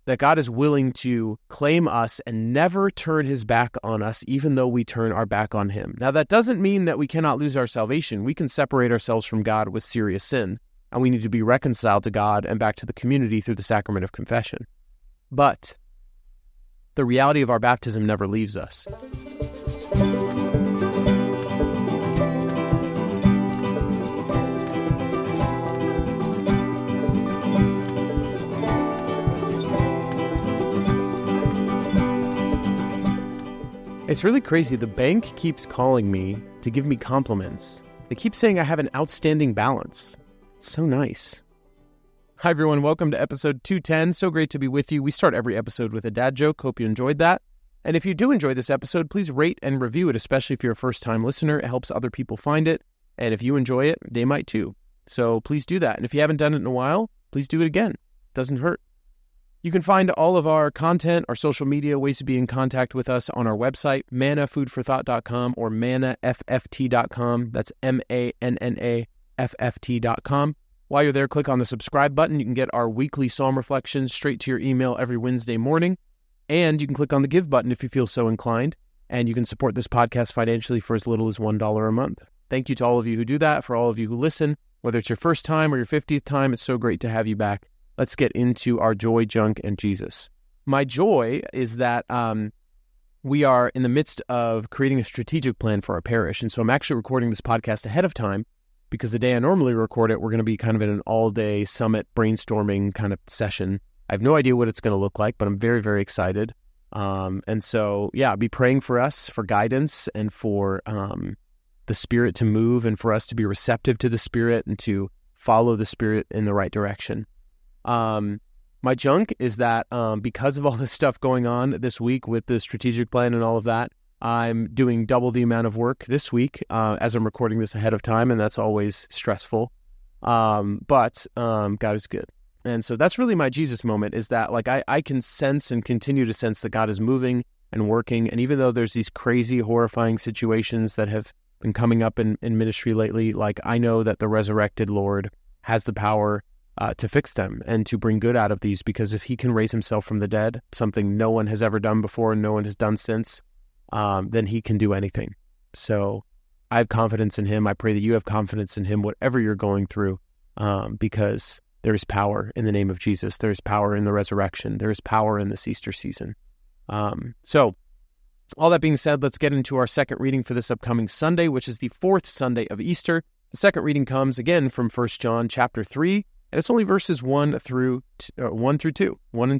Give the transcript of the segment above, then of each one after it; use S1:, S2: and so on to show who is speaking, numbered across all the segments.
S1: that God is willing to claim us and never turn his back on us, even though we turn our back on him. Now, that doesn't mean that we cannot lose our salvation. We can separate ourselves from God with serious sin, and we need to be reconciled to God and back to the community through the sacrament of confession. But the reality of our baptism never leaves us. It's really crazy. The bank keeps calling me to give me compliments. They keep saying I have an outstanding balance. It's so nice. Hi, everyone. Welcome to episode 210. So great to be with you. We start every episode with a dad joke. Hope you enjoyed that. And if you do enjoy this episode, please rate and review it, especially if you're a first-time listener. It helps other people find it. And if you enjoy it, they might too. So please do that. And if you haven't done it in a while, please do it again. It doesn't hurt. You can find all of our content, our social media, ways to be in contact with us on our website, mannafoodforthought.com or mannafft.com. That's MANNAFFT.com. While you're there, click on the subscribe button. You can get our weekly psalm reflections straight to your email every Wednesday morning. And you can click on the give button if you feel so inclined. And you can support this podcast financially for as little as $1 a month. Thank you to all of you who do that. For all of you who listen, whether it's your first time or your 50th time, it's so great to have you back. Let's get into our joy, junk, and Jesus. My joy is that we are in the midst of creating a strategic plan for our parish. And so I'm actually recording this podcast ahead of time because the day I normally record it, we're going to be kind of in an all-day summit brainstorming kind of session. I have no idea what it's going to look like, but I'm very, very excited. And so, yeah, be praying for us, for guidance, and for the Spirit to move, and for us to be receptive to the Spirit and to follow the Spirit in the right direction. My junk is that because of all this stuff going on this week with the strategic plan and all of that, I'm doing double the amount of work this week as I'm recording this ahead of time, and that's always stressful. But God is good. And so that's really my Jesus moment, is that like I can sense and continue to sense that God is moving and working. And even though there's these crazy, horrifying situations that have been coming up in ministry lately, like I know that the resurrected Lord has the power to fix them and to bring good out of these, because if he can raise himself from the dead, something no one has ever done before and no one has done since, then he can do anything. So I have confidence in him. I pray that you have confidence in him, whatever you're going through, because there is power in the name of Jesus. There is power in the resurrection. There is power in this Easter season. So all that being said, let's get into our second reading for this upcoming Sunday, which is the fourth Sunday of Easter. The second reading comes again from 1 John chapter 3, and it's only verses 1 through 2.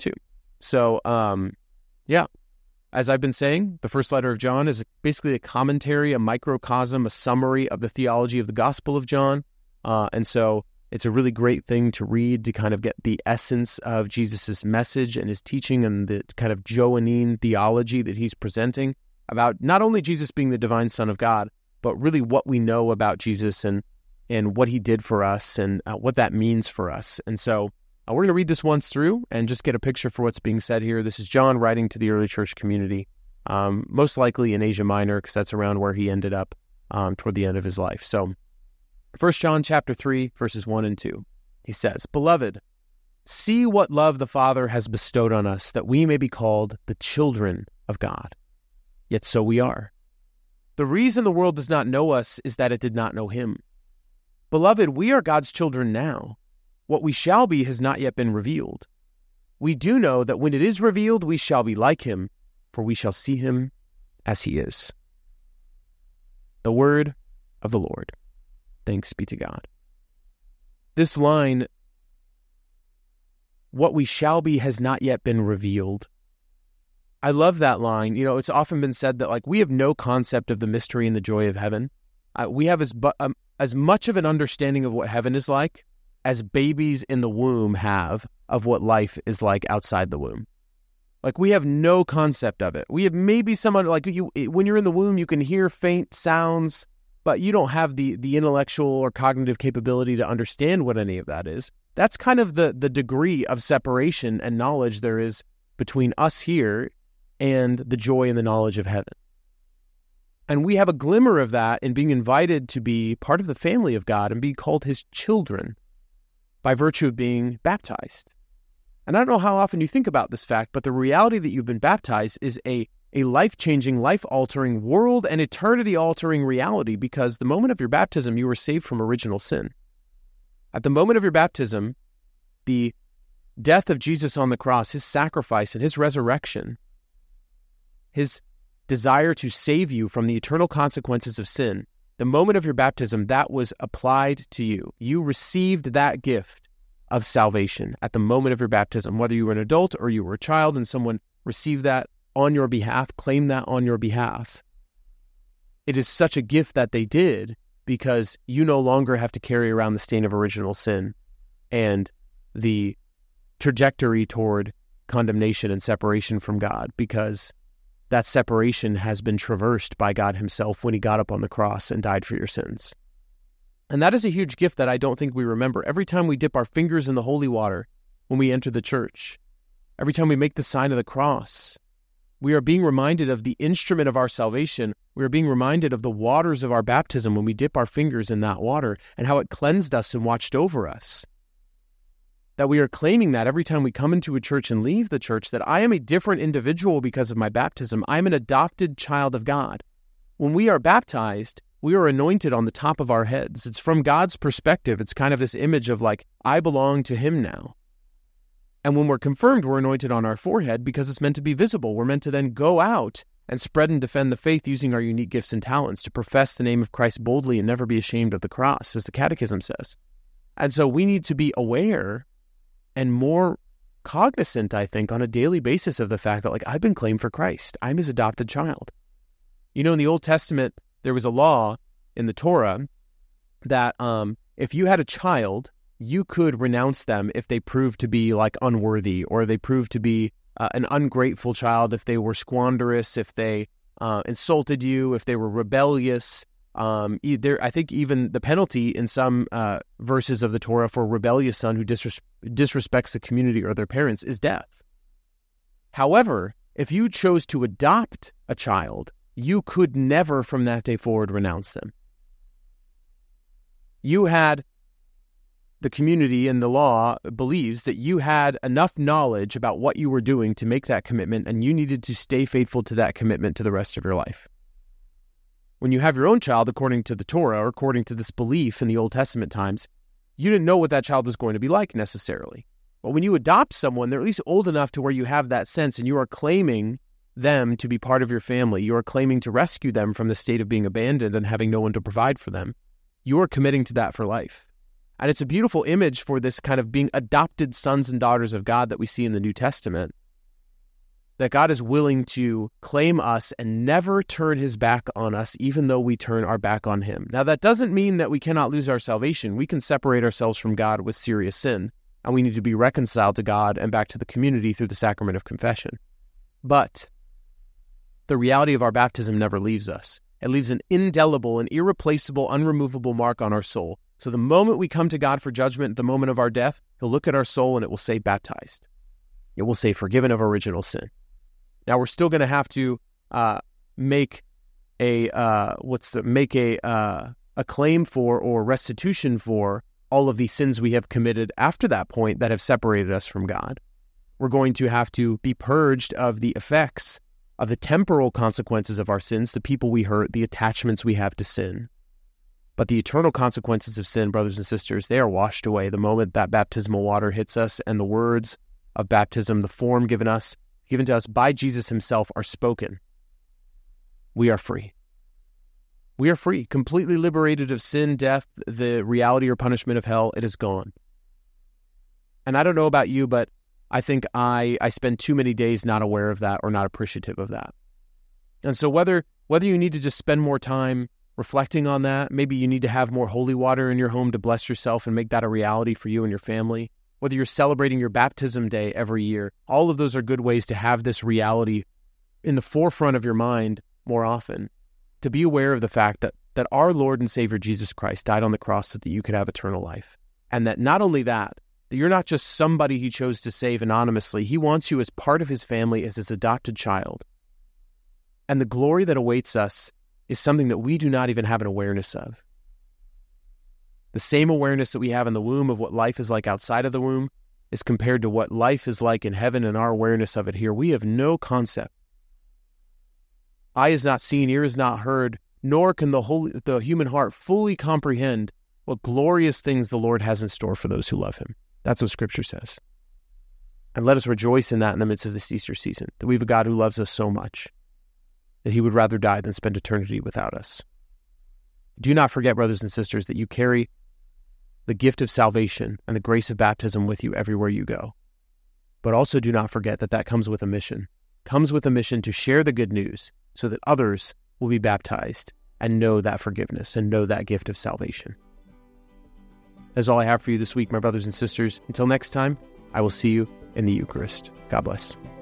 S1: So, yeah, as I've been saying, the first letter of John is basically a commentary, a microcosm, a summary of the theology of the Gospel of John. And so it's a really great thing to read to kind of get the essence of Jesus's message and his teaching and the kind of Johannine theology that he's presenting about not only Jesus being the divine Son of God, but really what we know about Jesus and what he did for us and what that means for us. And so we're going to read this once through and just get a picture for what's being said here. This is John writing to the early church community, most likely in Asia Minor, because that's around where he ended up toward the end of his life. So 1 John chapter 3, verses 1 and 2, he says, "Beloved, see what love the Father has bestowed on us, that we may be called the children of God. Yet so we are. The reason the world does not know us is that it did not know him. Beloved, we are God's children now. What we shall be has not yet been revealed. We do know that when it is revealed, we shall be like him, for we shall see him as he is." The word of the Lord. Thanks be to God. This line, what we shall be has not yet been revealed. I love that line. You know, it's often been said that like we have no concept of the mystery and the joy of heaven. We have as much of an understanding of what heaven is like as babies in the womb have of what life is like outside the womb. Like we have no concept of it. We have maybe someone like you, when you're in the womb, you can hear faint sounds, but you don't have the intellectual or cognitive capability to understand what any of that is. That's kind of the degree of separation and knowledge there is between us here and the joy and the knowledge of heaven. And we have a glimmer of that in being invited to be part of the family of God and be called his children by virtue of being baptized. And I don't know how often you think about this fact, but the reality that you've been baptized is a life-changing, life-altering, world and eternity-altering reality, because the moment of your baptism, you were saved from original sin. At the moment of your baptism, the death of Jesus on the cross, his sacrifice and his resurrection, his desire to save you from the eternal consequences of sin, the moment of your baptism, that was applied to you. You received that gift of salvation at the moment of your baptism, whether you were an adult or you were a child and someone received that on your behalf, claimed that on your behalf. It is such a gift that they did, because you no longer have to carry around the stain of original sin and the trajectory toward condemnation and separation from God, because that separation has been traversed by God himself when he got up on the cross and died for your sins. And that is a huge gift that I don't think we remember. Every time we dip our fingers in the holy water when we enter the church, every time we make the sign of the cross, we are being reminded of the instrument of our salvation. We are being reminded of the waters of our baptism when we dip our fingers in that water and how it cleansed us and watched over us. That we are claiming that every time we come into a church and leave the church, that I am a different individual because of my baptism. I am an adopted child of God. When we are baptized, we are anointed on the top of our heads. It's from God's perspective. It's kind of this image of like, I belong to him now. And when we're confirmed, we're anointed on our forehead because it's meant to be visible. We're meant to then go out and spread and defend the faith using our unique gifts and talents to profess the name of Christ boldly and never be ashamed of the cross, as the Catechism says. And so we need to be aware and more cognizant, I think, on a daily basis of the fact that, like, I've been claimed for Christ. I'm his adopted child. You know, in the Old Testament, there was a law in the Torah that if you had a child, you could renounce them if they proved to be like unworthy, or they proved to be an ungrateful child, if they were squanderous, if they insulted you, if they were rebellious. I think even the penalty in some verses of the Torah for a rebellious son who disrespects the community or their parents is death. However, if you chose to adopt a child, you could never from that day forward renounce them. You had the community and the law believes that you had enough knowledge about what you were doing to make that commitment, and you needed to stay faithful to that commitment to the rest of your life. When you have your own child, according to the Torah, or according to this belief in the Old Testament times, you didn't know what that child was going to be like necessarily. But when you adopt someone, they're at least old enough to where you have that sense, and you are claiming them to be part of your family. You are claiming to rescue them from the state of being abandoned and having no one to provide for them. You are committing to that for life. And it's a beautiful image for this kind of being adopted sons and daughters of God that we see in the New Testament. That God is willing to claim us and never turn his back on us, even though we turn our back on him. Now, that doesn't mean that we cannot lose our salvation. We can separate ourselves from God with serious sin, and we need to be reconciled to God and back to the community through the sacrament of confession. But the reality of our baptism never leaves us. It leaves an indelible and irreplaceable, unremovable mark on our soul. So the moment we come to God for judgment, the moment of our death, he'll look at our soul and it will say baptized. It will say forgiven of original sin. Now, we're still going to have to make a claim for or restitution for all of the sins we have committed after that point that have separated us from God. We're going to have to be purged of the effects of the temporal consequences of our sins, the people we hurt, the attachments we have to sin. But the eternal consequences of sin, brothers and sisters, they are washed away the moment that baptismal water hits us, and the words of baptism, the form given to us by Jesus himself, are spoken. We are free. We are free, completely liberated of sin, death, the reality or punishment of hell. It is gone. And I don't know about you, but I think I spend too many days not aware of that or not appreciative of that. And so whether you need to just spend more time reflecting on that, maybe you need to have more holy water in your home to bless yourself and make that a reality for you and your family, whether you're celebrating your baptism day every year, all of those are good ways to have this reality in the forefront of your mind more often, to be aware of the fact that our Lord and Savior Jesus Christ died on the cross so that you could have eternal life. And that not only that you're not just somebody he chose to save anonymously. He wants you as part of his family, as his adopted child. And the glory that awaits us is something that we do not even have an awareness of. The same awareness that we have in the womb of what life is like outside of the womb, is compared to what life is like in heaven and our awareness of it here. We have no concept. Eye is not seen, ear is not heard, nor can the human heart fully comprehend what glorious things the Lord has in store for those who love him. That's what Scripture says. And let us rejoice in that in the midst of this Easter season, that we have a God who loves us so much that he would rather die than spend eternity without us. Do not forget, brothers and sisters, that you carry the gift of salvation and the grace of baptism with you everywhere you go. But also do not forget that comes with a mission. Comes with a mission to share the good news so that others will be baptized and know that forgiveness and know that gift of salvation. That's all I have for you this week, my brothers and sisters. Until next time, I will see you in the Eucharist. God bless.